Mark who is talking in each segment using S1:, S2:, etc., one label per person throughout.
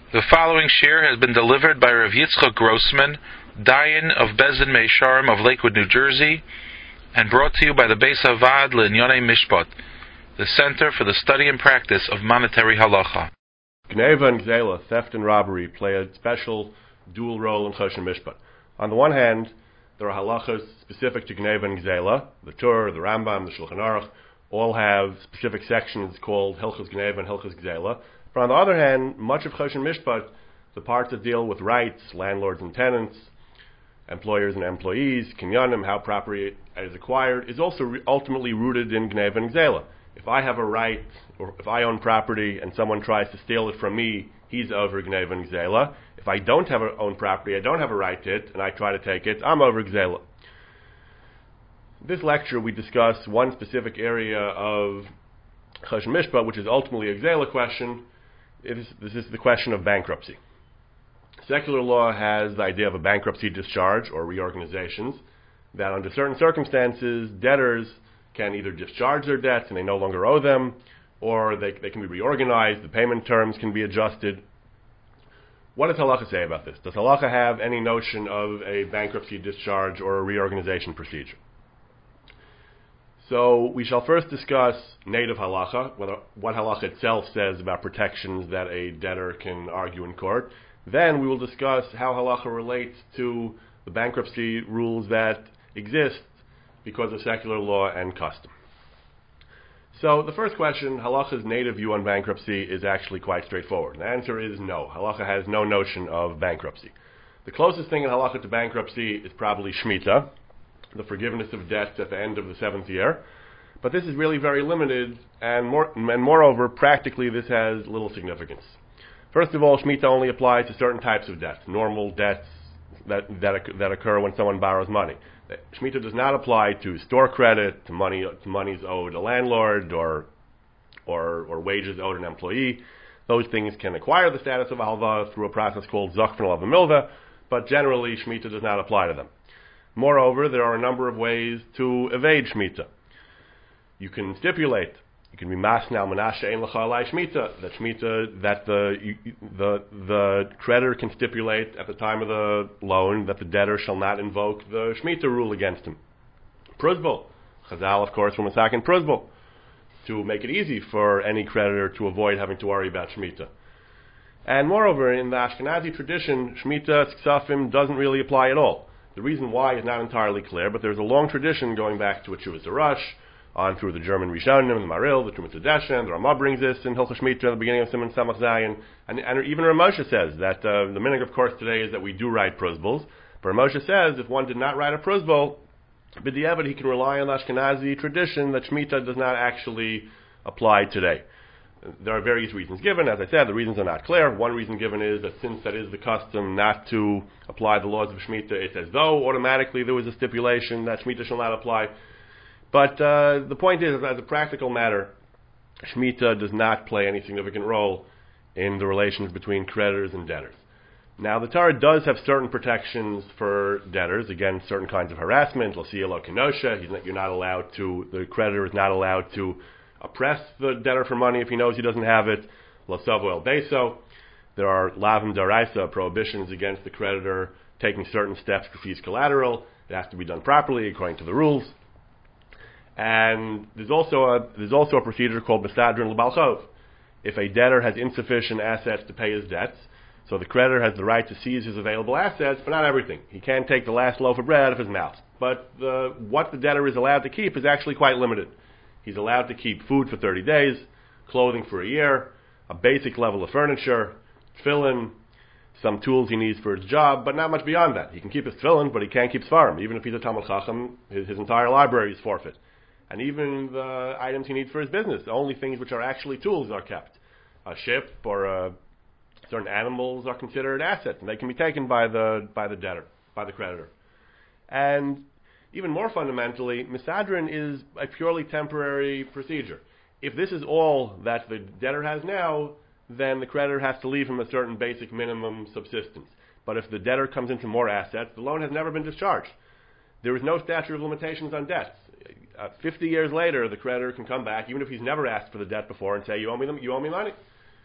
S1: The following share has been delivered by Rav Yitzchak Grossman, Dayan of Bezdin Meisharim of Lakewood, New Jersey, and brought to you by the Beis Havad L'Inyonei Mishpat, the Center for the Study and Practice of Monetary Halacha.
S2: Gneva and Gzela, theft and robbery, play a special dual role in Choshen Mishpat. On the one hand, there are halachas specific to Gneva and Gzela. The Torah, the Rambam, the Shulchan Aruch all have specific sections called Hilchos Gneva and Hilchos Gzela. But on the other hand, much of Choshen Mishpat, the parts that deal with rights, landlords and tenants, employers and employees, kinyanim, how property is acquired, is also ultimately rooted in Gneva and Gzela. If I have a right, or if I own property and someone tries to steal it from me, he's over Gneva and Gzela. If I don't have own property, I don't have a right to it, and I try to take it, I'm over Gzela. This lecture we discuss one specific area of Choshen Mishpat, which is ultimately a Gzela question. This is the question of bankruptcy. Secular law has the idea of a bankruptcy discharge or reorganizations, that under certain circumstances, debtors can either discharge their debts and they no longer owe them, or they can be reorganized, the payment terms can be adjusted. What does Halacha say about this? Does Halacha have any notion of a bankruptcy discharge or a reorganization procedure? So we shall first discuss native halacha, what halacha itself says about protections that a debtor can argue in court. Then we will discuss how halacha relates to the bankruptcy rules that exist because of secular law and custom. So the first question, halacha's native view on bankruptcy, is actually quite straightforward. The answer is no. Halacha has no notion of bankruptcy. The closest thing in halacha to bankruptcy is probably shmita, the forgiveness of debts at the end of the 7th year. But this is really very limited, and moreover, practically this has little significance. First of all, Shemitah only applies to certain types of debts, normal debts that occur when someone borrows money. Shemitah does not apply to store credit, to monies owed a landlord, or wages owed an employee. Those things can acquire the status of a halva through a process called zakfin alav milva, but generally Shemitah does not apply to them. Moreover, there are a number of ways to evade Shemitah. You can stipulate, you can be masnal menashe ein lecha alai Shemitah, that the creditor can stipulate at the time of the loan that the debtor shall not invoke the Shemitah rule against him. Pruzbul, Chazal of course will masakin pruzbul, to make it easy for any creditor to avoid having to worry about Shemitah. And moreover, in the Ashkenazi tradition, Shemitah Ksafim doesn't really apply at all. The reason why is not entirely clear, but there's a long tradition going back to Chuvas Arash, on through the German Rishonim, the Maril, the Trumas Hadeshen, the Ramah brings this in Hilchos Shemitah at the beginning of Siman Samach Zayin, and even Ramosha says that the minhag of course today is that we do write pruzbuls, but Ramosha says if one did not write a pruzbul, b'diavad he can rely on the Ashkenazi tradition that Shemitah does not actually apply today. There are various reasons given. As I said, the reasons are not clear. One reason given is that since that is the custom not to apply the laws of Shemitah, it's as though automatically there was a stipulation that Shemitah shall not apply. But the point is, as a practical matter, Shemitah does not play any significant role in the relations between creditors and debtors. Now, the Torah does have certain protections for debtors against certain kinds of harassment. L'siya lo kenosha, the creditor is not allowed to oppress the debtor for money if he knows he doesn't have it. L'savo el beso. There are lavim daraisa, prohibitions against the creditor taking certain steps to seize collateral. It has to be done properly according to the rules. And there's also a procedure called Besadrin l'bal chov. If a debtor has insufficient assets to pay his debts, so the creditor has the right to seize his available assets, but not everything. He can't take the last loaf of bread out of his mouth. But what the debtor is allowed to keep is actually quite limited. He's allowed to keep food for 30 days, clothing for a year, a basic level of furniture, tefillin, some tools he needs for his job, but not much beyond that. He can keep his tefillin, but he can't keep svarim. Even if he's a Talmud Chacham, his entire library is forfeit. And even the items he needs for his business, the only things which are actually tools are kept. A ship or certain animals are considered assets, and they can be taken by the debtor, by the creditor. And even more fundamentally, misadrin is a purely temporary procedure. If this is all that the debtor has now, then the creditor has to leave him a certain basic minimum subsistence. But if the debtor comes into more assets, the loan has never been discharged. There is no statute of limitations on debts. 50 years later, the creditor can come back, even if he's never asked for the debt before, and say, you owe me money.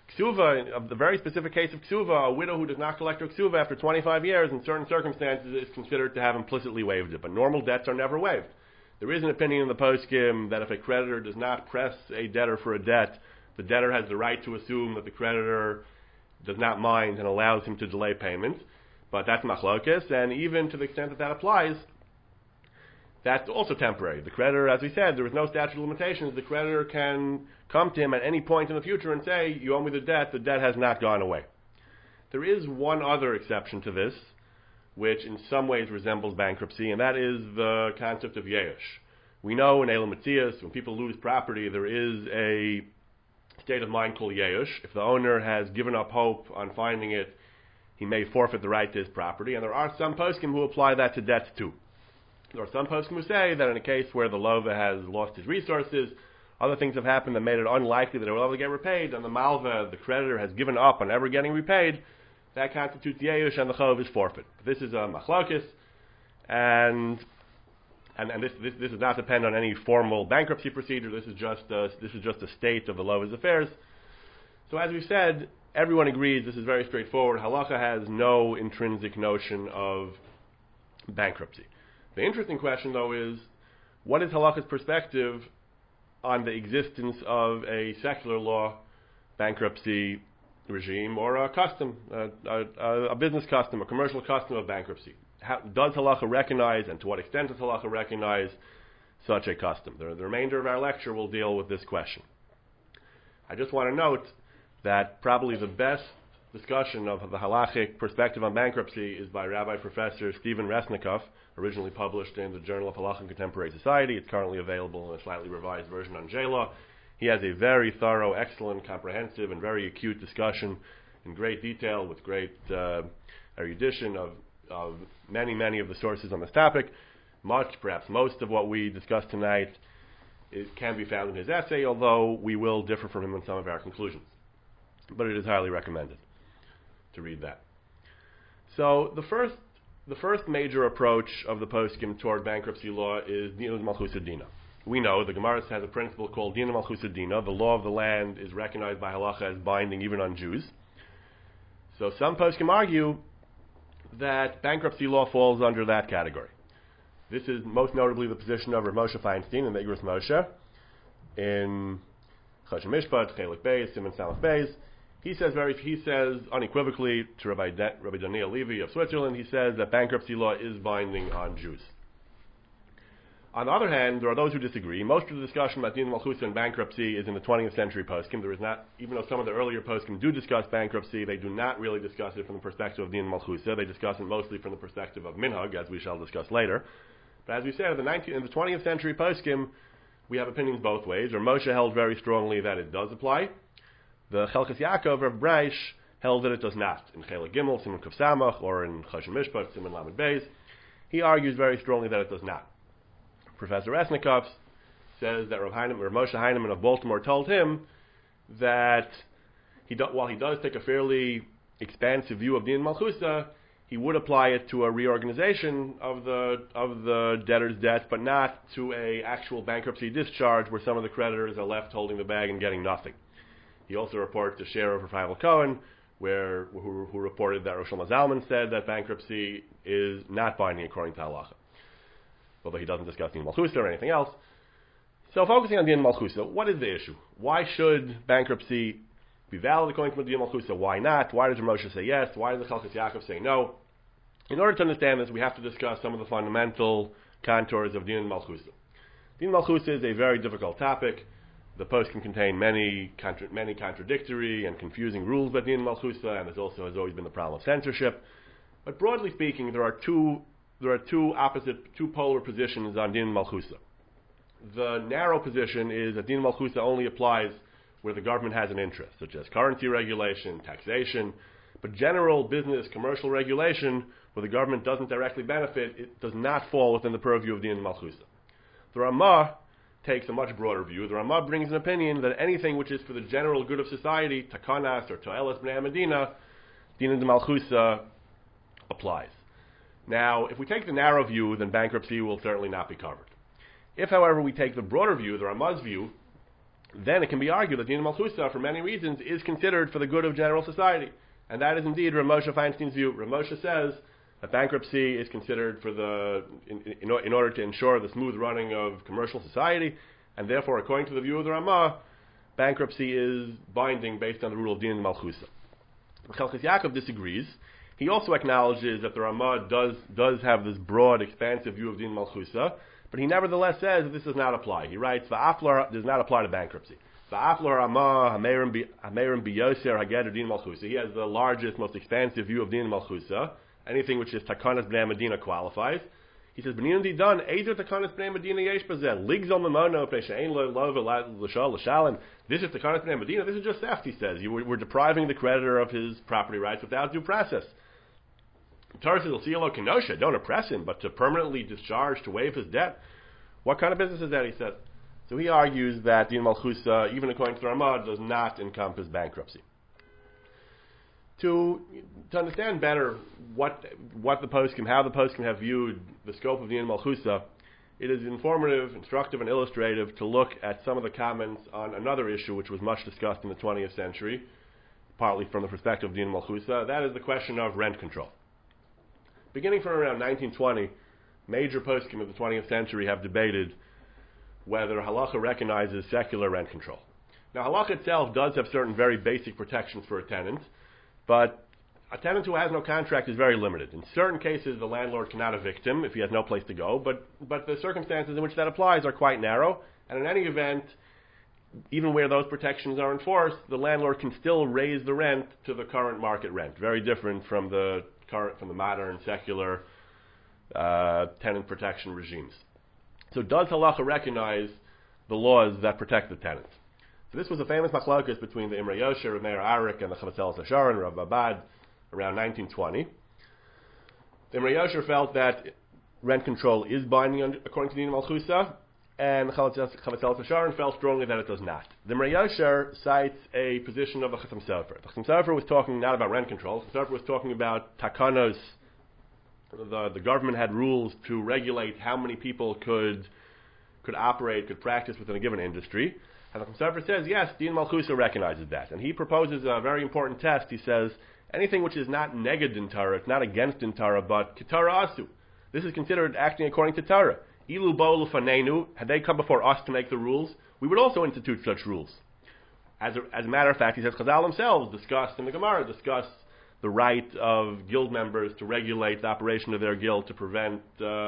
S2: Ksuva, of the very specific case of Ksuva, a widow who does not collect her Ksuva after 25 years in certain circumstances is considered to have implicitly waived it, but normal debts are never waived. There is an opinion in the poskim that if a creditor does not press a debtor for a debt, the debtor has the right to assume that the creditor does not mind and allows him to delay payment, but that's machlokes, and even to the extent that that applies, that's also temporary. The creditor, as we said, there is no statute of limitations. The creditor can come to him at any point in the future and say, you owe me the debt has not gone away. There is one other exception to this, which in some ways resembles bankruptcy, and that is the concept of yeush. We know in Elam Matzias, when people lose property, there is a state of mind called yeush. If the owner has given up hope on finding it, he may forfeit the right to his property, and there are some poskim who apply that to debts too. There are some poskim who say that in a case where the lova has lost his resources, other things have happened that made it unlikely that it will ever get repaid, and the malva, the creditor, has given up on ever getting repaid, that constitutes yeush and the chov is forfeit. This is a machlokes, and this does not depend on any formal bankruptcy procedure. This is just a state of the lova's affairs. So as we've said, everyone agrees this is very straightforward. Halacha has no intrinsic notion of bankruptcy. The interesting question, though, is what is halacha's perspective on the existence of a secular law bankruptcy regime or a custom, a business custom, a commercial custom of bankruptcy? Does halacha recognize, and to what extent does halacha recognize such a custom? The remainder of our lecture will deal with this question. I just want to note that probably the best discussion of the halachic perspective on bankruptcy is by Rabbi Professor Stephen Resnikoff, originally published in the Journal of Halacha and Contemporary Society. It's currently available in a slightly revised version on J-Law. He has a very thorough, excellent, comprehensive, and very acute discussion in great detail with great erudition of many of the sources on this topic. Perhaps most of what we discussed tonight can be found in his essay, although we will differ from him on some of our conclusions. But it is highly recommended to read that. So the first major approach of the poskim toward bankruptcy law is Dinah Malchusa Dina. We know the Gemara has a principle called Dinah Malchusa Dina. The law of the land is recognized by halacha as binding even on Jews. So some poskim argue that bankruptcy law falls under that category. This is most notably the position of Rav Moshe Feinstein in the Igros Moshe in Choshen Mishpat, Chelik Beis, Simon Samach Beis. He says unequivocally to Rabbi Daniel Levy of Switzerland, he says that bankruptcy law is binding on Jews. On the other hand, there are those who disagree. Most of the discussion about Din Malchusa and bankruptcy is in the 20th century poskim. There is not, even though some of the earlier poskim do discuss bankruptcy, they do not really discuss it from the perspective of Din Malchusa. They discuss it mostly from the perspective of minhag, as we shall discuss later. But as we said, in the 20th century poskim, we have opinions both ways. Rav Moshe held very strongly that it does apply. The Chelkas Yaakov of Breish held that it does not. In Chelik Gimel, Simon Kuf Samach, or in Choshen Mishpat, Simon Lamed Beis, he argues very strongly that it does not. Professor Resnikoff says that Rav Moshe Heinemann of Baltimore told him that while he does take a fairly expansive view of Din Malchusa, he would apply it to a reorganization of the debtor's debt, but not to a actual bankruptcy discharge where some of the creditors are left holding the bag and getting nothing. He also reports a share of Rafael Cohen, who reported that Rosh Zalman said that bankruptcy is not binding according to halacha, although he doesn't discuss Din Malchusa or anything else. So focusing on Din Malchusa, what is the issue? Why should bankruptcy be valid according to Din Malchusa? Why not? Why does Moshe say yes? Why does the Chelkas Yaakov say no? In order to understand this, we have to discuss some of the fundamental contours of Din Malchusa. Din Malchusa is a very difficult topic. The post can contain many contradictory and confusing rules about Din Malchusa, and there also has always been the problem of censorship. But broadly speaking, there are two polar positions on Din Malchusa. The narrow position is that Din Malchusa only applies where the government has an interest, such as currency regulation, taxation, but general business, commercial regulation, where the government doesn't directly benefit, it does not fall within the purview of Din Malchusa. The Ramah takes a much broader view. The Ramah brings an opinion that anything which is for the general good of society, takanas or to'elas b'nei Medina, Din Malchusa applies. Now, if we take the narrow view, then bankruptcy will certainly not be covered. If, however, we take the broader view, the Ramah's view, then it can be argued that Din Malchusa, for many reasons, is considered for the good of general society. And that is indeed Rav Moshe Feinstein's view. Rav Moshe says that bankruptcy is considered for in order to ensure the smooth running of commercial society, and therefore, according to the view of the Ramah, bankruptcy is binding based on the rule of Din Malchusa. Chelkas Yaakov disagrees. He also acknowledges that the Ramah does have this broad, expansive view of Din Malchusa, but he nevertheless says that this does not apply. He writes, "Va'aflar does not apply to bankruptcy. Va'aflar Ramah hamerim biyoser hageder Din Malchusa." He has the largest, most expansive view of Din Malchusa. Anything which is Takanas Bnei Medina qualifies. He says, "B'ninan didan eizer Takanas Bnei Medina yesh bazeh ligzol mamono p'she'ein lo lov l'shal l'shalem." This is Takanas Bnei Medina. This is just theft. He says we're depriving the creditor of his property rights without due process. Torah says, "L'siyalo kenosha." Don't oppress him, but to permanently discharge, to waive his debt. What kind of business is that? He said. So he argues that Din Malchusa, even according to the Ramah, does not encompass bankruptcy. To understand better what the poskim, how the poskim have viewed the scope of Din Malchusa, it is informative, instructive, and illustrative to look at some of the comments on another issue which was much discussed in the 20th century, partly from the perspective of Din Malchusa. That is the question of rent control. Beginning from around 1920, major poskim of the 20th century have debated whether halacha recognizes secular rent control. Now, halacha itself does have certain very basic protections for a tenant, but a tenant who has no contract is very limited. In certain cases, the landlord cannot evict him if he has no place to go, but the circumstances in which that applies are quite narrow, and in any event, even where those protections are enforced, the landlord can still raise the rent to the current market rent. Very different from the modern secular tenant protection regimes. So does halacha recognize the laws that protect the tenant? So this was a famous machlokas between the Imre Yosher, Rav Meir Arik, and the Chavatzelos Hasharon, Rav Babad, around 1920. The Imre Yosher felt that rent control is binding according to Din Malchusa, and Chavatzelos Hasharon felt strongly that it does not. The Imre Yosher cites a position of the Chassam Sofer. The Chassam Sofer was talking not about rent control. The Chassam Sofer was talking about takanos. The government had rules to regulate how many people could operate, could practice within a given industry. And the Chassam Sofer says, yes, Din Malchusa recognizes that. And he proposes a very important test. He says, anything which is not neged in Torah, it's not against in Torah, but ketara asu. This is considered acting according to Torah. Ilu bo l'fanenu, had they come before us to make the rules, we would also institute such rules. As a matter of fact, he says, Chazal themselves discussed in the Gemara, the right of guild members to regulate the operation of their guild to prevent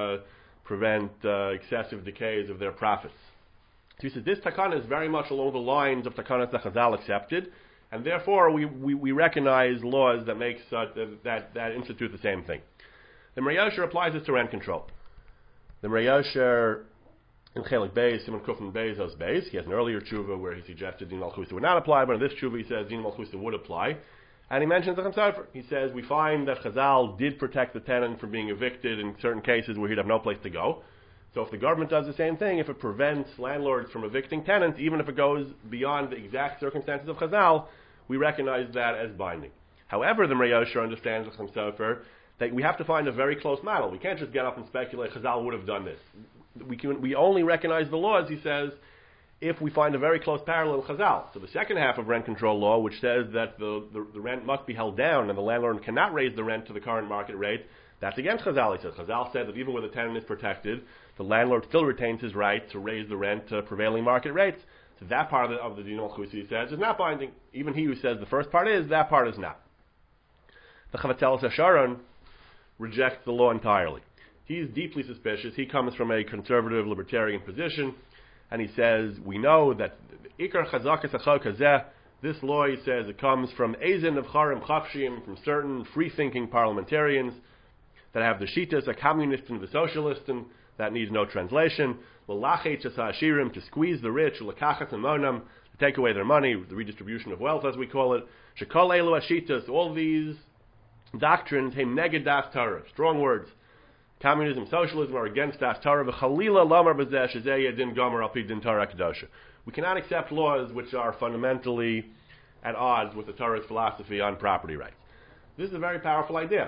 S2: excessive decays of their profits. So he says this takana is very much along the lines of takanas that Chazal accepted, and therefore we recognize laws that make that institute the same thing. The Imre Yosher applies this to rent control. The Imre Yosher in Chelik Beis, Simon Kufin Beis, Os Beis, he has an earlier tshuva where he suggested Din Malchusa would not apply, but in this tshuva he says Din Malchusa would apply. And he mentions the Chassam Sofer. He says, we find that Chazal did protect the tenant from being evicted in certain cases where he'd have no place to go. So if the government does the same thing, if it prevents landlords from evicting tenants, even if it goes beyond the exact circumstances of Chazal, we recognize that as binding. However, the Imre Yosher understands the Chassam Sofer that we have to find a very close model. We can't just get up and speculate Chazal would have done this. We only recognize the laws, he says, if we find a very close parallel in Chazal. So the second half of rent control law, which says that the rent must be held down and the landlord cannot raise the rent to the current market rate, that's against Chazal, he says. Chazal said that even when the tenant is protected, the landlord still retains his right to raise the rent to prevailing market rates. So that part of the Din Malchusa, he says, is not binding. Even he who says the first part is, that part is not. The Chavatzelos Hasharon rejects the law entirely. He's deeply suspicious. He comes from a conservative libertarian position, and he says, we know that Ikar Chazakas Achal Kazeh, this law, he says, it comes from Eizin of Charim Chafshim, from certain free-thinking parliamentarians that have the Shitas, a communist and the socialist, and that needs no translation. L'lachet Hashirim, to squeeze the rich, l'kachat amonam, to take away their money, the redistribution of wealth, as we call it. Shekol elu Hashitas, all these doctrines, hem neged das Torah, strong words. Communism, socialism are against das Torah. V'chalila lamar b'zeh shezeh yedin gomer al pi din Torah kedosha. We cannot accept laws which are fundamentally at odds with the Torah's philosophy on property rights. This is a very powerful idea.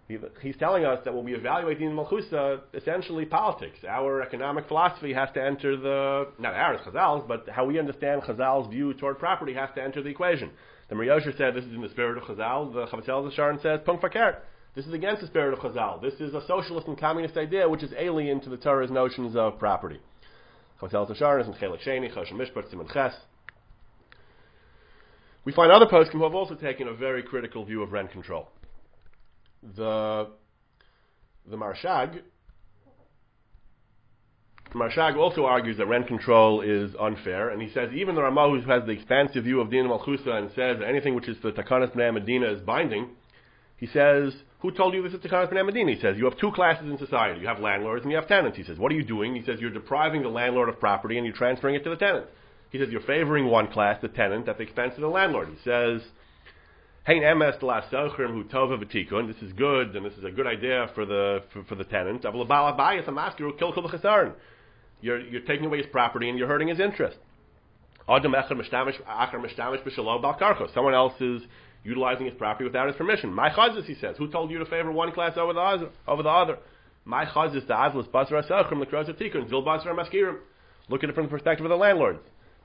S2: He's telling us that when we evaluate Din Malchusa, essentially politics. Our economic philosophy has to enter not ours, Chazal's, but how we understand Chazal's view toward property has to enter the equation. The Mir Yosher said this is in the spirit of Chazal. The Chavetz Sharon says, Punkt Fakert. This is against the spirit of Chazal. This is a socialist and communist idea which is alien to the Torah's notions of property. Chavetz Sharon is in Chelik Sheni, Choshen Mishpat, Siman Ches. We find other poskim who have also taken a very critical view of rent control. The Marshag also argues that rent control is unfair, and he says even the Ramah, who has the expansive view of Din Malchusa and says that anything which is the Takanas Bnei Medina is binding, he says, who told you this is Takanas Bnei Medina? He says, you have two classes in society. You have landlords and you have tenants. He says, what are you doing? He says, you're depriving the landlord of property and you're transferring it to the tenant. He says, you're favoring one class, the tenant, at the expense of the landlord. He says, Hein emes la sochrim hu tova v'tikun. This is good, and this is a good idea for the tenant. You're taking away his property and you're hurting his interest. Someone else is utilizing his property without his permission. My chazis, he says, who told you to favor one class over the other? My chazis the azlas basra sochrim l'kros v'tikun zil basra maskirim. Look at it from the perspective of the landlords.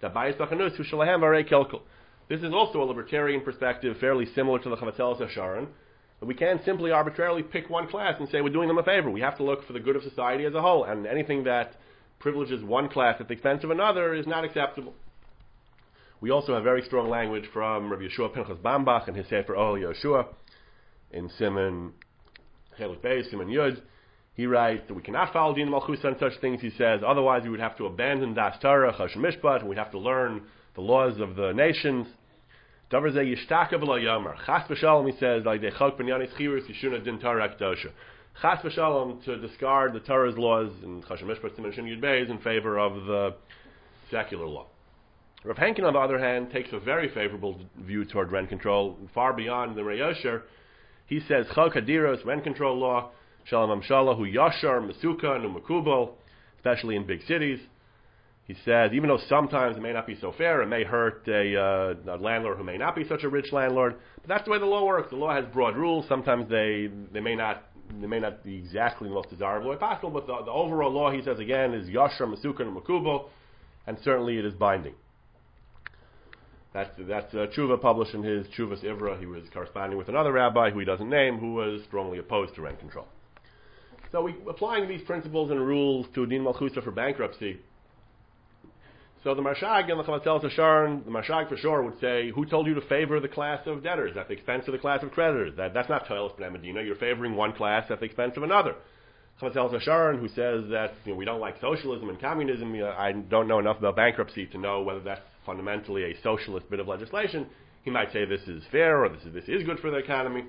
S2: This is also a libertarian perspective, fairly similar to the Chavetz Sharon. But we can't simply arbitrarily pick one class and say we're doing them a favor. We have to look for the good of society as a whole, and anything that privileges one class at the expense of another is not acceptable. We also have very strong language from Rabbi Yeshua Pinchas Bambach and his Sefer Ohel Yeshua in Siman Chelik Beis, Siman Yud. He writes that we cannot follow Din Malchusa and such things. He says otherwise we would have to abandon Das Torah, Choshen Mishpat, and we'd have to learn the laws of the nations. Davar ze yishtaka v'lo yomer. Chas v'shalom, he says, like the chok b'nyanis chirus yishuna din Torah kedosha. Chas v'shalom, to discard the Torah's laws in Choshen Mishpat Siman Shin Yud Beis in favor of the secular law. Rav Henkin, on the other hand, takes a very favorable view toward rent control, far beyond the Mir Yosher. He says chok hadiros, rent control law, shalom amshala hu yashar mesukan u'mekubal, especially in big cities. He says, even though sometimes it may not be so fair, it may hurt a landlord who may not be such a rich landlord, but that's the way the law works. The law has broad rules. Sometimes they may not be exactly the most desirable way possible, but the overall law, he says again, is yashar, mesukah, and makubal, and certainly it is binding. That's Tshuva published in his Tshuvas Ivra. He was corresponding with another rabbi who he doesn't name, who was strongly opposed to rent control. So applying these principles and rules to Din Malchusa for bankruptcy. So the Marshag and the Chavetz Sharon, the Marshag for sure would say, who told you to favor the class of debtors at the expense of the class of creditors? That's not Toilas B'nai Medina. You're favoring one class at the expense of another. Chavetz Sharon, who says that we don't like socialism and communism, I don't know enough about bankruptcy to know whether that's fundamentally a socialist bit of legislation. He might say this is fair or this is good for the economy.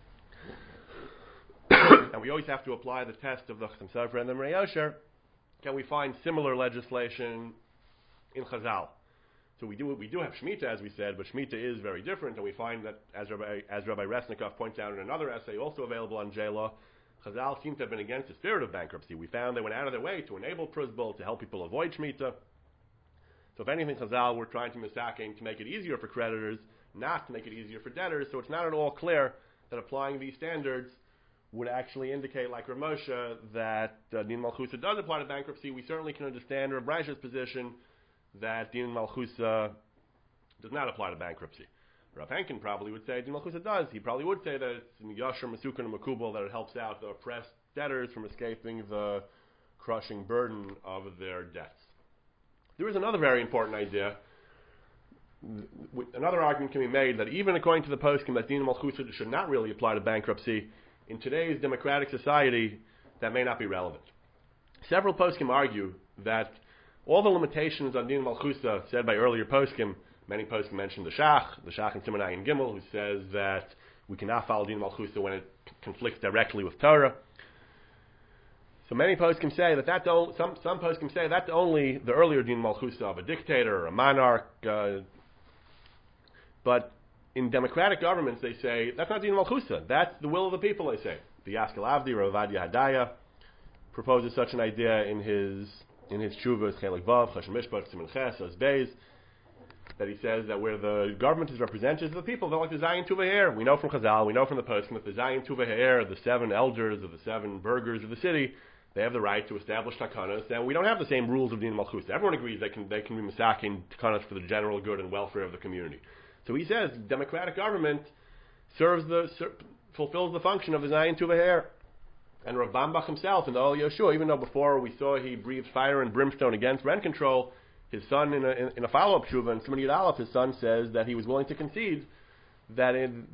S2: And we always have to apply the test of the Chassam Sofer and the Mir Yosher. Can we find similar legislation in Chazal? So we do have Shemitah, as we said, but Shemitah is very different, and we find that, as Rabbi Resnikov points out in another essay, also available on J-Law, Chazal seem to have been against the spirit of bankruptcy. We found they went out of their way to enable Pruzbul, to help people avoid Shemitah. So if anything, Chazal were trying to misaking to make it easier for creditors, not to make it easier for debtors, so it's not at all clear that applying these standards would actually indicate, like Rav Moshe, that Din Malchusa does apply to bankruptcy. We certainly can understand Rav Reish's position that Din Malchusa does not apply to bankruptcy. Rav Henkin probably would say Din Malchusa does. He probably would say that it's in Yashar, Mesukah, and Makubal, that it helps out the oppressed debtors from escaping the crushing burden of their debts. There is another very important idea. Another argument can be made that even according to the poskim that Din Malchusa should not really apply to bankruptcy, in today's democratic society, that may not be relevant. Several poskim argue that all the limitations on Din Malchusa said by earlier poskim, many poskim mentioned the Shach in Siman Ayin Gimel, who says that we cannot follow Din Malchusa when it conflicts directly with Torah. So many poskim say that some poskim say that's only the earlier Din Malchusa of a dictator or a monarch, but in democratic governments, they say, that's not Din Malchusa. That's the will of the people, they say. The Yaskel Avdi, Rav Ovadia Hadaya, proposes such an idea in his Tshuvas, Chelik Vav, Choshen Mishpat, Siman Ches, Oz Beis. that he says that where the government is represented the people, they're like the Zayin Tuva Heir. We know from Chazal, we know from the Poskim that the Zayin Tuva Heir, the 7 elders of the 7 burghers of the city, they have the right to establish takanas, and we don't have the same rules of Din Malchus. Everyone agrees they can be masakin takanas for the general good and welfare of the community. So he says democratic government fulfills the function of the Zayin Tuva Heir. And Rav Bambach himself in the Ol Yoshua, even though before we saw he breathed fire and brimstone against rent control, his son in a follow-up tshuva in Siman Yud Aleph, his son says that he was willing to concede that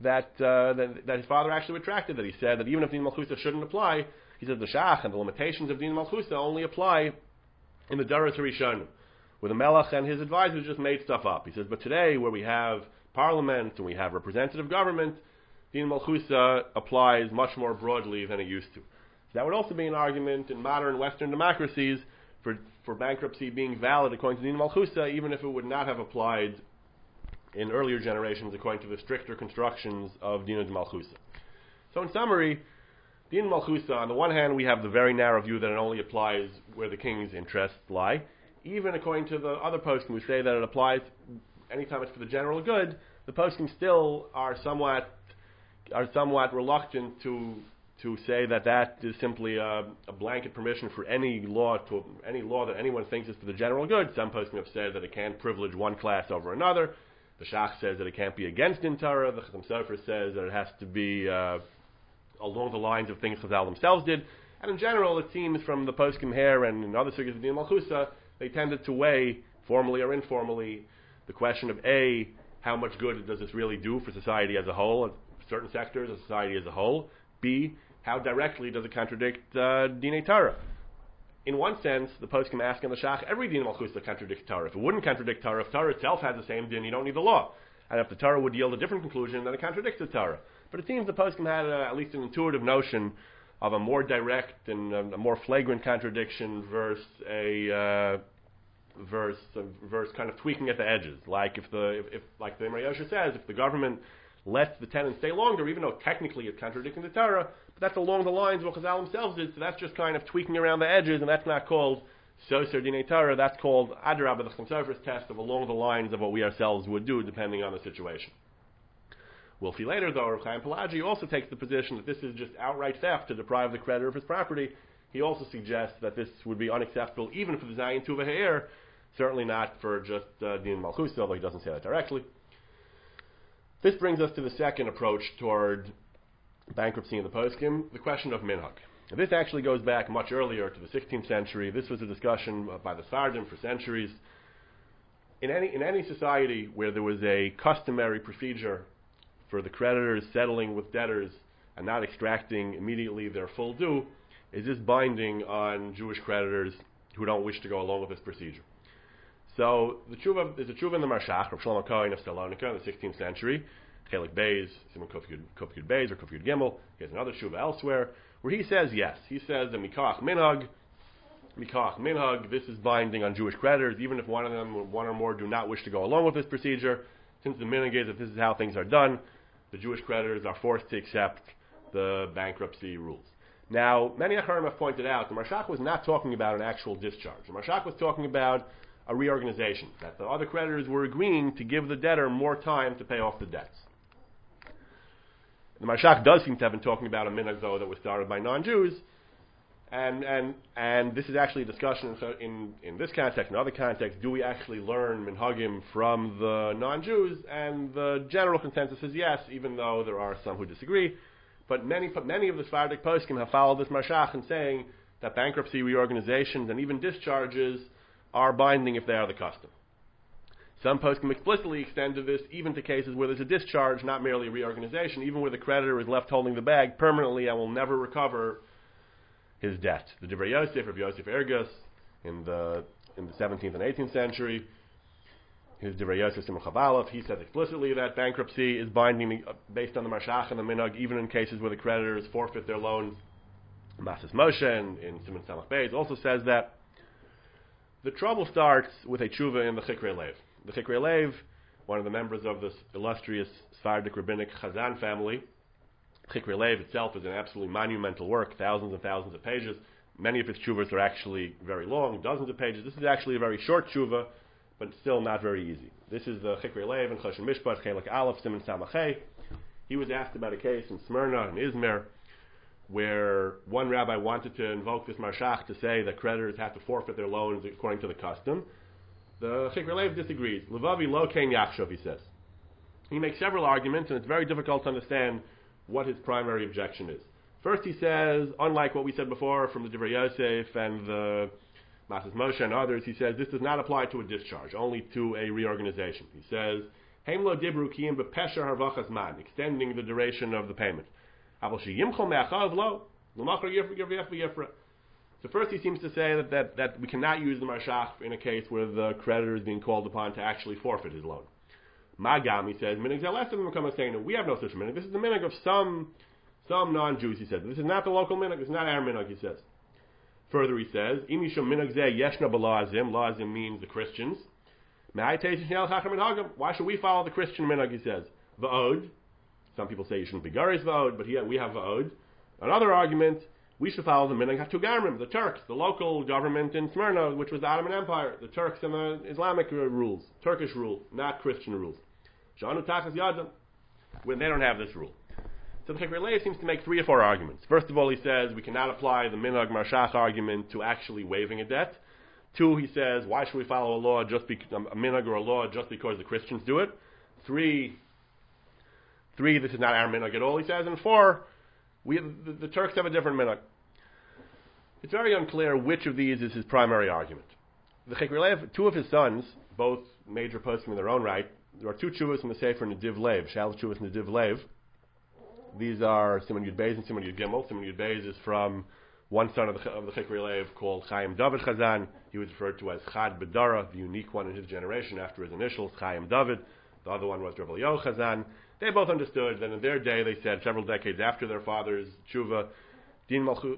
S2: his father actually retracted that. He said that even if Din Malchusa shouldn't apply, he says the Shach and the limitations of Din Malchusa only apply in the Daras Harishonim, where the Melech and his advisors just made stuff up. He says, but today where we have parliament and we have representative government, Din Malchusa applies much more broadly than it used to. So that would also be an argument in modern Western democracies for bankruptcy being valid according to Din Malchusa, even if it would not have applied in earlier generations according to the stricter constructions of Din Malchusa. So in summary, Din Malchusa, on the one hand, we have the very narrow view that it only applies where the king's interests lie. Even according to the other poskim who say that it applies anytime it's for the general good, the poskim still are somewhat reluctant to say that is simply a blanket permission for any law that anyone thinks is for the general good. Some poskim have said that it can't privilege one class over another. The Shach says that it can't be against Din Torah. The Chassam Sofer says that it has to be along the lines of things Chazal themselves did. And in general, it seems from the poskim here and in other sugyas of Din Malchusa, they tended to weigh, formally or informally, the question of A, how much good does this really do for society as a whole, certain sectors of society as a whole. B, how directly does it contradict Dinei Torah? In one sense, the poskim ask in the Shach, every Din Malchusa contradicts Torah. If it wouldn't contradict Torah, if Torah itself has the same din, you don't need the law. And if the Torah would yield a different conclusion, then it contradicts the Torah. But it seems the poskim had at least an intuitive notion of a more direct and a more flagrant contradiction versus kind of tweaking at the edges. Like like the Imre Yosher says, if the government lets the tenant stay longer, even though technically it's contradicting the Torah, but that's along the lines of what Chazal themselves did, so that's just kind of tweaking around the edges, and that's not called Soser Dinei Torah, that's called Adrabah, the Chassam Sofer's test of along the lines of what we ourselves would do, depending on the situation. We'll see later, though, Rav Chaim Pelagi also takes the position that this is just outright theft to deprive the creditor of his property. He also suggests that this would be unacceptable even for the Zayin Tuva Heir, certainly not for just Din Malchusa, although he doesn't say that directly. This brings us to the second approach toward bankruptcy in the poskim, the question of minhag. Now, this actually goes back much earlier to the 16th century. This was a discussion by the Sfardim for centuries. In any society where there was a customary procedure for the creditors settling with debtors and not extracting immediately their full due, is this binding on Jewish creditors who don't wish to go along with this procedure. So there's a tshuva in the Marshach, Rav Shlomo Cohen of Salonika in the 16th century, Chelik Beis, Simon Kuf Yud Beis or Kuf Yud Gimel. He has another tshuva elsewhere where he says yes. He says that Mikach Minhag, this is binding on Jewish creditors, even if one or more do not wish to go along with this procedure. Since the minhag is that this is how things are done, the Jewish creditors are forced to accept the bankruptcy rules. Now, many Acharim have pointed out the Marshach was not talking about an actual discharge. The Marshach was talking about a reorganization, that the other creditors were agreeing to give the debtor more time to pay off the debts. The Marshach does seem to have been talking about a minhag, though, that was started by non-Jews, and this is actually a discussion in this context, in other contexts, do we actually learn minhagim from the non-Jews? And the general consensus is yes, even though there are some who disagree. But many of the Sephardic poskim have followed this Marshach in saying that bankruptcy reorganizations and even discharges are binding if they are the custom. Some poskim explicitly extend to this even to cases where there's a discharge, not merely a reorganization, even where the creditor is left holding the bag permanently and will never recover his debt. The Divrei Yosef, Rabbi Yosef Ergas, in the 17th and 18th century, his Divrei Yosef Simon Chavalov, he says explicitly that bankruptcy is binding based on the Marshach and the Minhag, even in cases where the creditors forfeit their loans. Masas Moshe in Simon Samach Beis also says that. The trouble starts with a tshuva in the Chikrei Lev. The Chikrei Lev, one of the members of this illustrious Sephardic rabbinic Chazan family, Chikrei Lev itself is an absolutely monumental work, thousands and thousands of pages. Many of its tshuvas are actually very long, dozens of pages. This is actually a very short tshuva but still not very easy. This is the Chikri Lev and Choshen Mishpat, Chelik Aleph, Simon Samachay. He was asked about a case in Smyrna and Izmir where one rabbi wanted to invoke this marshach to say that creditors have to forfeit their loans according to the custom. The Chikri Lev disagrees. Levavi lo kein yachshov, he says. He makes several arguments, and it's very difficult to understand what his primary objection is. First, he says, unlike what we said before from the Divrei Yosef and the Masas Moshe and others, he says this does not apply to a discharge, only to a reorganization. He says, Heim lo dibru kiyim bepesher harvachas man, extending the duration of the payment. So first he seems to say that we cannot use the marshach in a case where the creditor is being called upon to actually forfeit his loan. Magam, he says, minig saying we have no such minig. This is the minig of some non-Jews, he says. This is not the local minig, this is not our minig, he says. Further he says, imishum minig zeh yeshna b'la'azim. La'azim means the Christians. Why should we follow the Christian minig, he says. V'od. Some people say you shouldn't be garis v'od, but here we have v'od. Another argument, we should follow the minig hatugarmim, the Turks, the local government in Smyrna, which was the Ottoman Empire, the Turks and the Islamic rules, Turkish rule, not Christian rules. Shanu tachas yadam, when they don't have this rule. So the Chikri Lev seems to make 3 or 4 arguments. First of all, he says we cannot apply the minhag marshach argument to actually waiving a debt. 2, he says, why should we follow a law just a minhag or a law just because the Christians do it? 3, this is not our minhag at all, he says. And 4, the Turks have a different minhag. It's very unclear which of these is his primary argument. The Chikri Lev, 2 of his sons, both major poskim in their own right, there are 2 chuvas in the Sefer Nediv Lev, Shal chuvas Nediv Lev. These are Simon Yud Beis and Simon Yud Gimel. Simon Yud Beis is from one son of the Chikri Lev called Chaim David Chazan. He was referred to as Chad Bedara, the unique one in his generation after his initials, Chaim David. The other one was Rebbe Yo Chazan. They both understood that in their day, they said, several decades after their father's tshuva, the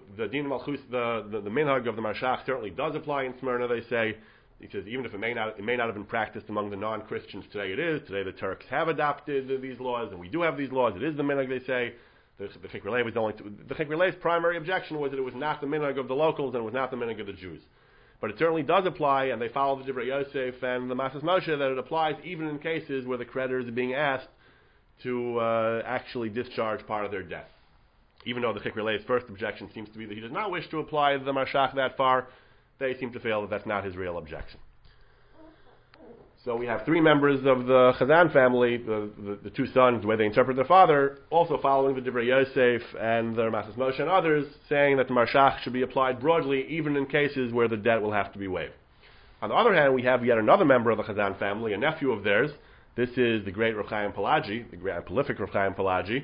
S2: minhag of the marshach certainly does apply in Smyrna, they say. He says, even if it may not have been practiced among the non-Christians today, it is. Today the Turks have adopted these laws, and we do have these laws. It is the minhag, they say. The Chikri Lev's primary objection was that it was not the minhag of the locals and it was not the minhag of the Jews. But it certainly does apply, and they follow the Divrei Yosef and the Masas Moshe, that it applies even in cases where the creditors are being asked to actually discharge part of their debt. Even though the Chikri Lev's first objection seems to be that he does not wish to apply the marshach that far, they seem to feel that that's not his real objection. So we have 3 members of the Chazan family, the 2 sons, the way they interpret their father, also following the Divrei Yosef and the Masas Moshe and others, saying that the marshach should be applied broadly, even in cases where the debt will have to be waived. On the other hand, we have yet another member of the Chazan family, a nephew of theirs. This is the great Rav Chaim Pelagi, the great prolific Rav Chaim Pelagi.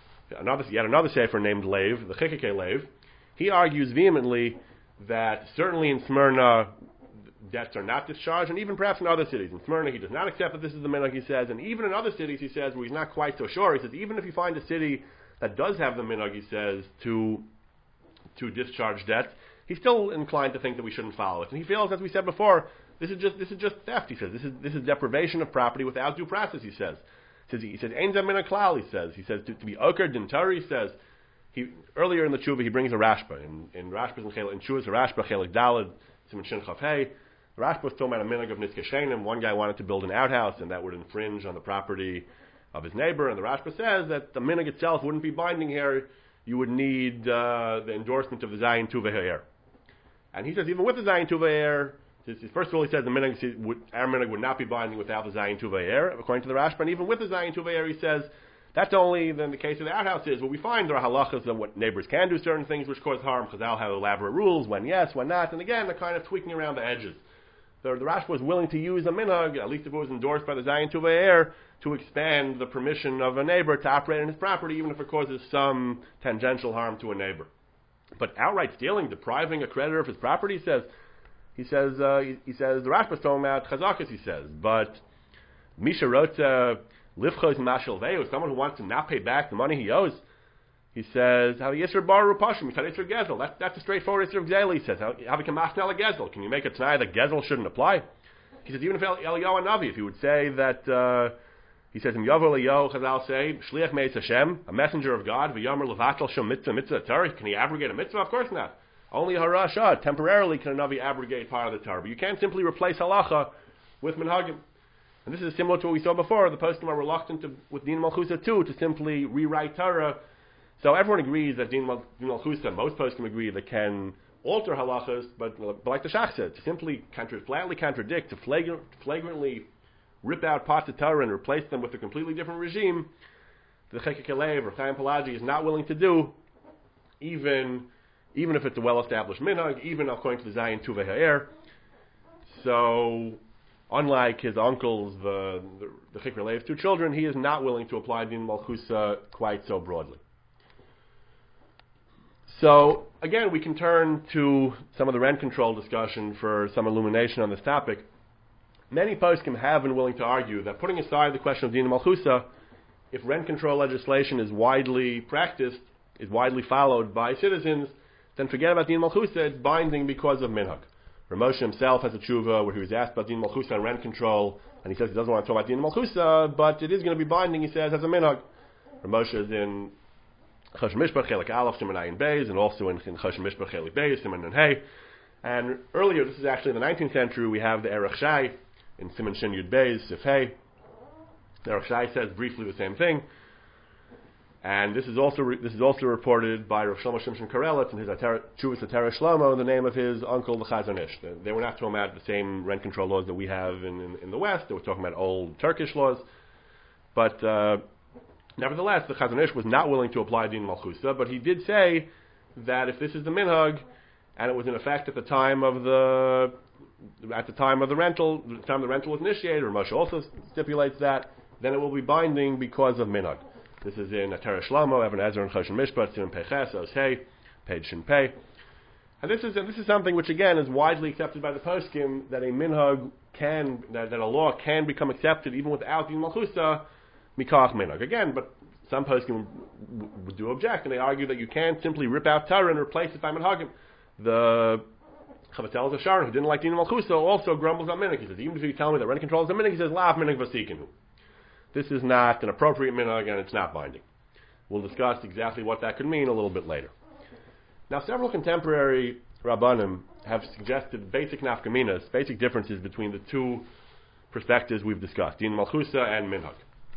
S2: Yet another sefer named Lev, the Chikike Lev. He argues vehemently that certainly in Smyrna debts are not discharged, and even perhaps in other cities. In Smyrna, he does not accept that this is the minhag, he says, and even in other cities, he says, where he's not quite so sure, he says, even if you find a city that does have the minhag, he says, to discharge debt, he's still inclined to think that we shouldn't follow it. And he feels, as we said before, this is just theft, he says. This is deprivation of property without due process, he says. He says, Ein zeh min klal, he says. He says, to be oker din tari, he says. Earlier in the tshuva, he brings a Rashba. In Rashba's in Tshuva's Rashba, Chelik Daled, Simon Shin Chaf Hey, Rashba was talking about a minhag of Nitzkeshenim. One guy wanted to build an outhouse, and that would infringe on the property of his neighbor. And the Rashba says that the minhag itself wouldn't be binding here. You would need the endorsement of the Zayin Tuva Ha'er. And he says, even with the Zayin Tuva Ha'er, first of all, he says our minhag would not be binding without the Zayin Tuva Ha'er, according to the Rashba. And even with the Zayin Tuva Ha'er, he says, that's only then the case of the outhouse is. What we find there are halachas of what neighbors can do certain things which cause harm. Chazal have elaborate rules, when yes, when not. And again, they're kind of tweaking around the edges. The Rashba was willing to use a minhag, at least if it was endorsed by the Zayin Tuva Ha'er, to expand the permission of a neighbor to operate on his property, even if it causes some tangential harm to a neighbor. But outright stealing, depriving a creditor of his property, he says the Rashba is talking about chazakas, he says. But Misha wrote Livchos Mashal Veu, someone who wants to not pay back the money he owes, he says, how Yisr Bar Rupashim, Yisr Gezel. That's a straightforward Yisr of Gezel, he says. How can Mashnal Gezel? Can you make a t'nai that Gezel shouldn't apply? He says, even if Eliyahu Navi, if he would say that, he says, Yavar Eliyahu, Chazal say, Shliach Meis Hashem, a messenger of God, V'yomer Levatel Shem Mitzvah Torah. Can he abrogate a mitzvah? Of course not. Only a Harashah, temporarily, can a Navi abrogate part of the Torah. But you can't simply replace halacha with minhagim. And this is similar to what we saw before. The poskim are reluctant with Din Malchusa too to simply rewrite Torah. So everyone agrees that Din Malchusa, most poskim agree, that can alter halachas, but like the Shach said, to simply flatly contradict, to flagrantly rip out parts of Torah and replace them with a completely different regime, the Chekek Elev or Chaim Pelagi is not willing to do, even if it's a well-established minhag, even according to the Zayin Tuvei Ha'er. So, unlike his uncles, the Chekek Elev's two children, he is not willing to apply Din Malchusa quite so broadly. So, again, we can turn to some of the rent control discussion for some illumination on this topic. Many poskim have been willing to argue that, putting aside the question of Din Malchusa, if rent control legislation is widely practiced, is widely followed by citizens, then forget about Din Malchusa, it's binding because of minhag. Ramosha himself has a tshuva where he was asked about Din Malchusa and rent control, and he says he doesn't want to talk about Din Malchusa, but it is going to be binding, he says, as a minhag. Ramosha is in Choshen Mishpach, Chelik Aleph, Siman Ayin Beis, and also in Choshen Mishpach, Chelik Beis, Siman Nun Hey. And earlier, this is actually in the 19th century, we have the Erech Shai in Siman Shin Yud Beis, Sif Hey. The Erech Shai says briefly the same thing. And this is also reported by Rav Shlomo Shimshon Karelitz in his Chuvas Atera Shlomo, in the name of his uncle, the Chazon Ish. They were not talking about the same rent control laws that we have in the West. They were talking about old Turkish laws. But nevertheless, the Chazon Ish was not willing to apply Din Malchusa, but he did say that if this is the minhag, and it was in effect at the time of the rental, the time the rental was initiated, or Moshe also stipulates that, then it will be binding because of minhag. This is in Atera Shlomo, Even Ezer and Choshen Mishpat, Siman Peches, Os Hey, page Shin Pei. And this is something which again is widely accepted by the poskim, that a minhag that a law can become accepted even without Din Malchusa, mikach minhag. Again, but some poskim do object, and they argue that you can't simply rip out Torah and replace it by minhagim. The Chavatzel Zasharon, who didn't like Din Malchusa, also grumbles on minhag. He says, even if you tell me that rent control is a minhag, he says, lav minhag vasikinu. This is not an appropriate minhag, and it's not binding. We'll discuss exactly what that could mean a little bit later. Now, several contemporary Rabbanim have suggested basic nafkaminas, basic differences between the two perspectives we've discussed, Din Malchusa and minhag.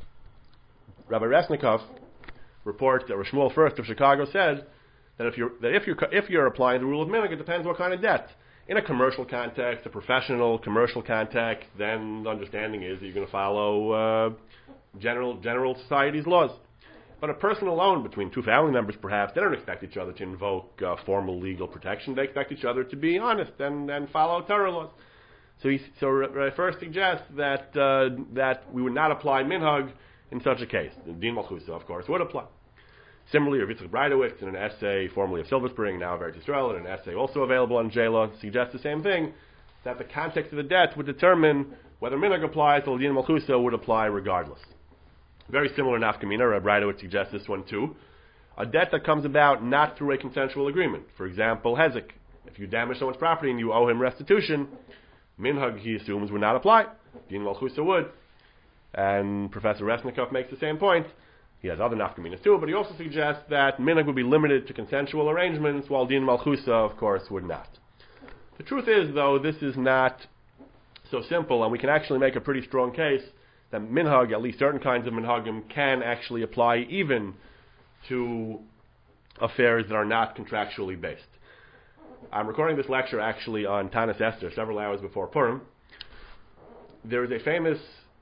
S2: Rabbi Resnikov reports that Rav Shmuel First of Chicago said that if you're applying the rule of minhag, it depends what kind of debt. In a commercial context, a professional commercial context, then the understanding is that you're going to follow general society's laws. But a personal loan between two family members, perhaps, they don't expect each other to invoke formal legal protection. They expect each other to be honest and follow Torah laws. So Rabbi First suggests that we would not apply minhag in such a case. Din Malchusa, of course, would apply. Similarly, Rav Yitzchak Breidowitz, in an essay formerly of Silver Spring, now of Eretz Yisrael, in an essay also available on J-Law, suggests the same thing, that the context of the debt would determine whether minhag applies, or Din Malchusa would apply regardless. Very similar nafkamina, Rav Breidowitz suggests this one too. A debt that comes about not through a consensual agreement. For example, hezek. If you damage someone's property and you owe him restitution, minhag, he assumes, would not apply. Din Malchusa would. And Professor Resnikov makes the same point. He has other nafkaminas too, but he also suggests that minhag would be limited to consensual arrangements, while Din Malchusa, of course, would not. The truth is, though, this is not so simple, and we can actually make a pretty strong case that minhag, at least certain kinds of minhagim, can actually apply even to affairs that are not contractually based. I'm recording this lecture actually on Tanis Esther, several hours before Purim. There is a famous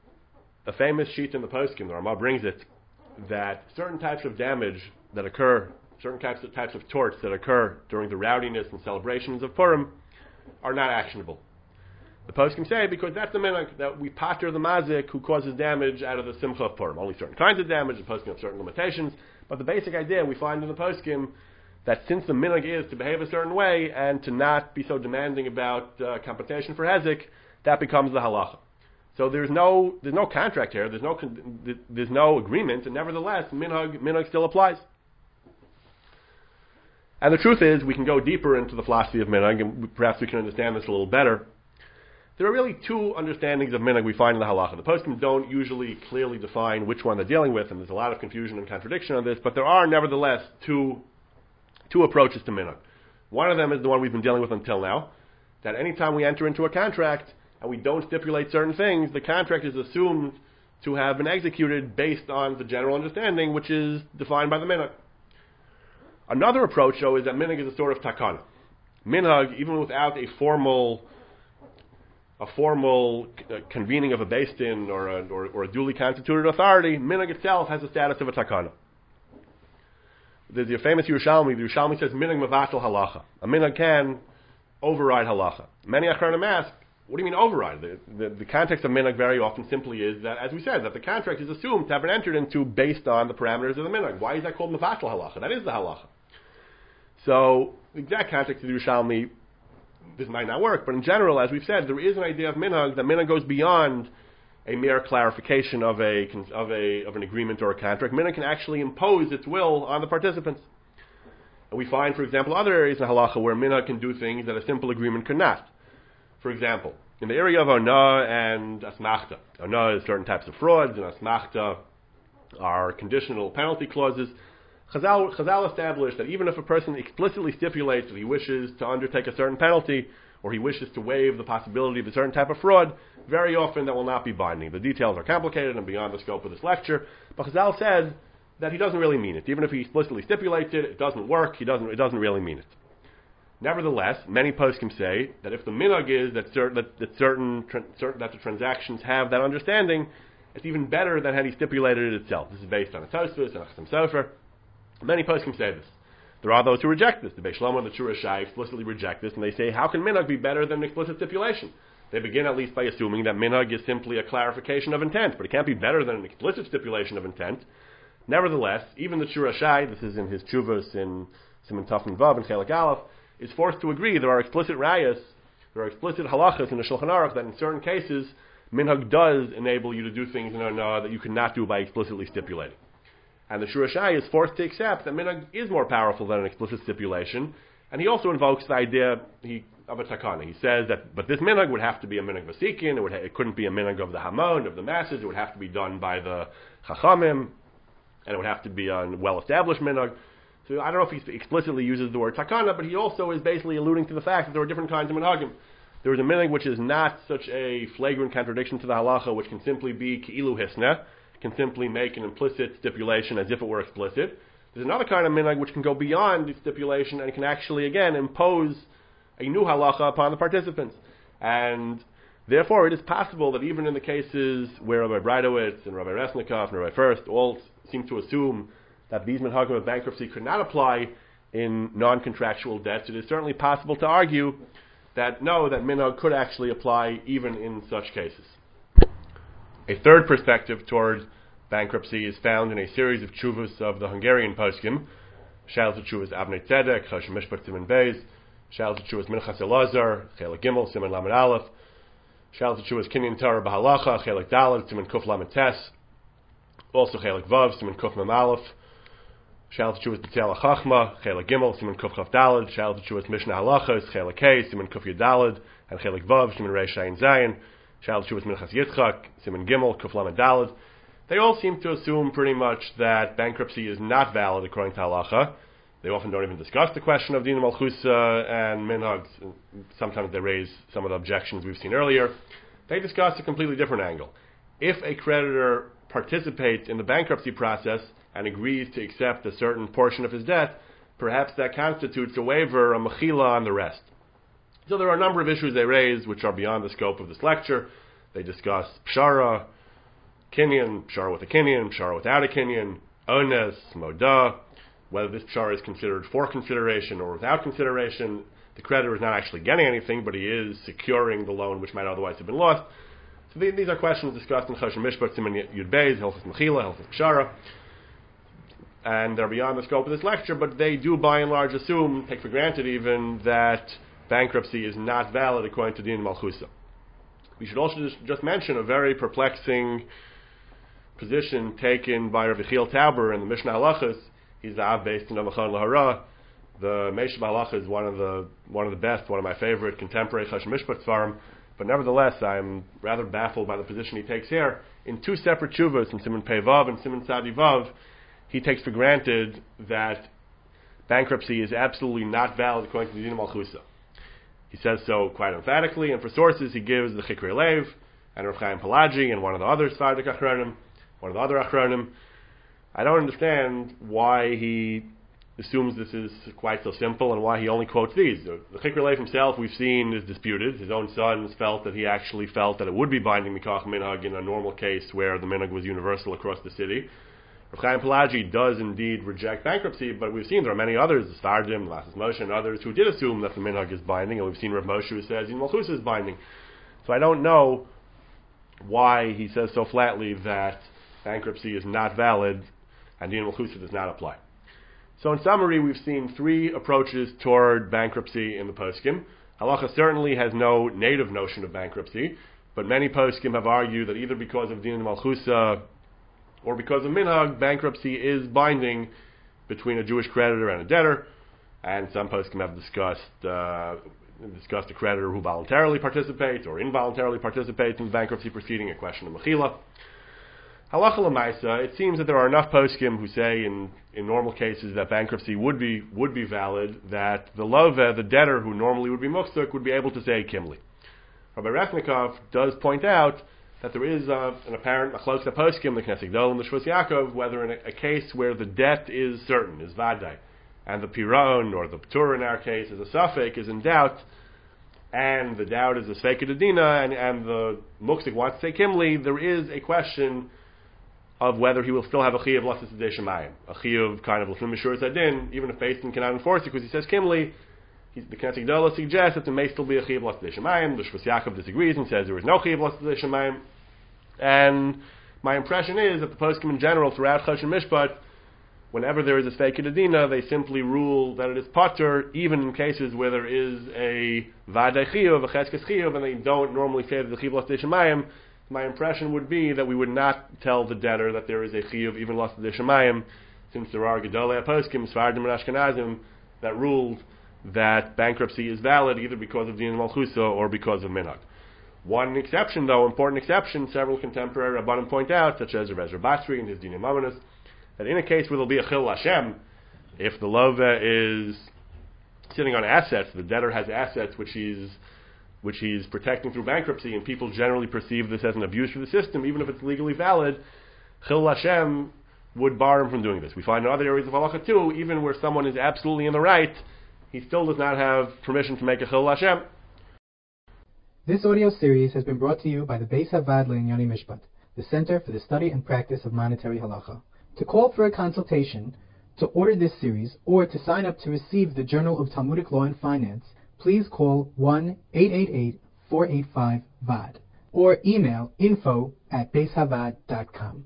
S2: sheet in the poskim, the Ramah brings it, that certain types of damage that occur, certain types of torts that occur during the rowdiness and celebrations of Purim are not actionable. The poskim say because that's the minhag, that we pater the mazik who causes damage out of the simcha of Purim. Only certain kinds of damage, the poskim have certain limitations, but the basic idea we find in the poskim that since the minhag is to behave a certain way and to not be so demanding about compensation for hezek, that becomes the halacha. So there's no contract here. There's no agreement, and nevertheless, minhag still applies. And the truth is, we can go deeper into the philosophy of minhag, and perhaps we can understand this a little better. There are really two understandings of minhag we find in the halacha. The poskim don't usually clearly define which one they're dealing with, and there's a lot of confusion and contradiction on this. But there are nevertheless two approaches to minhag. One of them is the one we've been dealing with until now, that anytime we enter into a contract, and we don't stipulate certain things, the contract is assumed to have been executed based on the general understanding, which is defined by the minhag. Another approach, though, is that minhag is a sort of takana. Minhag, even without a formal convening of a beis din or a duly constituted authority, minhag itself has the status of a takana. There's a famous Yerushalmi. The Yerushalmi says minhag mevatel halacha. A minhag can override halacha. Many achronim ask, what do you mean override? The context of minhag very often simply is that, as we said, that the contract is assumed to have been entered into based on the parameters of the minhag. Why is that called mevatel halacha? That is the halacha. So the exact context of the Yerushalmi, this might not work, but in general, as we've said, there is an idea of minhag, that minhag goes beyond a mere clarification of an agreement or a contract. Minhag can actually impose its will on the participants. And we find, for example, other areas in halacha where minhag can do things that a simple agreement could not. For example, in the area of ona and asmachta. Ona is certain types of frauds, and asmachta are conditional penalty clauses. Chazal established that even if a person explicitly stipulates that he wishes to undertake a certain penalty, or he wishes to waive the possibility of a certain type of fraud, very often that will not be binding. The details are complicated and beyond the scope of this lecture, but Chazal said that he doesn't really mean it. Even if he explicitly stipulates it, it doesn't work, it doesn't really mean it. Nevertheless, many poskim say that if the minhag is that the transactions have that understanding, it's even better than had he stipulated it itself. This is based on a Tosfos and a Chassam Sofer. Many poskim say this. There are those who reject this. The Beis Shlomo and the Shura Shai explicitly reject this, and they say, how can minhag be better than an explicit stipulation? They begin at least by assuming that minhag is simply a clarification of intent, but it can't be better than an explicit stipulation of intent. Nevertheless, even the Shura Shai, this is in his Tshuvos in Siman Taf and Vav and Chelik Aleph, is forced to agree there are explicit rayas, there are explicit halachas in the Shulchan Aruch that in certain cases, minhag does enable you to do things in Ona that you cannot do by explicitly stipulating. And the Shura Shai is forced to accept that minhag is more powerful than an explicit stipulation, and he also invokes the idea of a takana. He says that, but this minhag would have to be a minhag vasikin, it couldn't be a minhag of the hamon, of the masses, it would have to be done by the chachamim, and it would have to be a well-established minhag. So I don't know if he explicitly uses the word takana, but he also is basically alluding to the fact that there are different kinds of minhagim. There is a minhag which is not such a flagrant contradiction to the halacha, which can simply be ki'ilu hisna, can simply make an implicit stipulation as if it were explicit. There's another kind of minhag which can go beyond the stipulation and can actually, again, impose a new halacha upon the participants. And therefore, it is possible that even in the cases where Rabbi Breidowitz and Rabbi Resnikov and Rabbi First all seem to assume that these minhagim of bankruptcy could not apply in non-contractual debts, it is certainly possible to argue that no, that minhag could actually apply even in such cases. A third perspective toward bankruptcy is found in a series of tshuvos of the Hungarian poskim. Shal tshuvos Avnei Tzedek, Choshen Mishpat Siman Beis, Shal tshuvos Minchas Elazar, Chelik Gimel, Siman Lamed Aleph, Shal tshuvos Kinyan Torah Bahalacha, Chelik Daled, Siman Kuf Lamed Tes, also Chelik Vav, Siman Kuf Mem Aleph, Shal tshuvos B'Tzel HaChachma, Chelik Gimel, Siman Kuf Chav Daled, Shal tshuvos Mishnah Halachos, Chelik Hey, Siman Kuf Yud Daled, and Chelik Vav, Siman Reish Ayin Zayin, Shal tshuvos Minchas Yitzchak, Siman Gimel, Kuf Lamed Daled. They all seem to assume pretty much that bankruptcy is not valid according to halacha. They often don't even discuss the question of Dina Malchusa and minhags. Sometimes they raise some of the objections we've seen earlier. They discuss a completely different angle. If a creditor participates in the bankruptcy process and agrees to accept a certain portion of his debt, perhaps that constitutes a waiver, a mechila on the rest. So there are a number of issues they raise which are beyond the scope of this lecture. They discuss pshara, kinyan, pshara with a kinyan, pshara without a kinyan, ones, moda, whether this pshara is considered for consideration or without consideration. The creditor is not actually getting anything, but he is securing the loan which might otherwise have been lost. So these are questions discussed in Choshen Mishpat, Siman Yud Beis, Hilchos Mechila, Hilchos Pshara, and they're beyond the scope of this lecture, but they do by and large assume, take for granted even, that bankruptcy is not valid according to Din Malchusa. We should also just mention a very perplexing position taken by Rav Yechiel Tauber in the Mishnah Halachos. He's the Av based in Amachon Lahara. The Meshach Halacha is one of the best, one of my favorite contemporary Choshen Mishpat Svarim. But nevertheless, I'm rather baffled by the position he takes here. In two separate tshuvos, in Siman Pei Vav and Siman Tzadi Vav, he takes for granted that bankruptcy is absolutely not valid according to the Din Malchusa. He says so quite emphatically, and for sources he gives the Chikri Lev and Rav Chaim Pelagi and one of the other Sephardic Achronim, one of the other Achronim. I don't understand why he assumes this is quite so simple and why he only quotes these. The Chikri Lev himself, we've seen, is disputed. His own sons felt that he actually felt that it would be binding Mikach Minhag in a normal case where the Minhag was universal across the city. Rav Chaim Pelagi does indeed reject bankruptcy, but we've seen there are many others, the Stardim, the Lasses Moshe, and others who did assume that the Minhag is binding, and we've seen Rav Moshe who says in Malchus is binding. So I don't know why he says so flatly that bankruptcy is not valid and Din Malchus does not apply. So in summary, we've seen three approaches toward bankruptcy in the poskim. Halacha certainly has no native notion of bankruptcy, but many poskim have argued that either because of Din Malchusa or because of Minhag, bankruptcy is binding between a Jewish creditor and a debtor, and some poskim have discussed a creditor who voluntarily participates or involuntarily participates in the bankruptcy proceeding, a question of mechila. Halacha l'maisa, it seems that there are enough poskim who say in normal cases that bankruptcy would be valid, that the lova, the debtor who normally would be muksuk, would be able to say kimli. Rabbi Resnikov does point out that there is an apparent machlokes poskim, the Knesset Gdolim, the Shvus Yaakov, whether in a case where the debt is certain, is vadai, and the piron or the ptur in our case is a suffix, is in doubt, and the doubt is a sveika dedina, and the muksuk wants to say kimli, there is a question of whether he will still have a chiyuv lasses de shemayim, a chiyuv kind of l'fnim mishur zadin, even if Beis Din cannot enforce it, because he says kimli. The Knesset Gdolah suggests that there may still be a chiyuv lasses de shemayim. The Shvus Yaakov disagrees and says there is no chiyuv lasses de shemayim. And my impression is that the poskim in general throughout Choshen Mishpat, whenever there is a sveika dedina, they simply rule that it is patur, even in cases where there is a vadei chiyuv, a cheskes chiyuv, and they don't normally say that the chiyuv lasses de shemayim. My impression would be that we would not tell the debtor that there is a chiyuv even lost de shemayim, since there are gedolei poskim, Sfardim and Ashkenazim, that ruled that bankruptcy is valid either because of Din Malchusa or because of Minhag. One exception, though, important exception, several contemporary Rabbanim point out, such as Rav Ezra Basri and his Dinim Mamonos, that in a case where there will be a chil Hashem, if the lova is sitting on assets, the debtor has assets which he's protecting through bankruptcy, and people generally perceive this as an abuse for the system, even if it's legally valid, Chil Hashem would bar him from doing this. We find in other areas of halacha too, even where someone is absolutely in the right, he still does not have permission to make a Chil Hashem.
S3: This audio series has been brought to you by the Beis Havad Le'Inyonei Mishpat, the Center for the Study and Practice of Monetary Halacha. To call for a consultation, to order this series, or to sign up to receive the Journal of Talmudic Law and Finance, please call 1-888-485-VAD or email info@beishavad.com.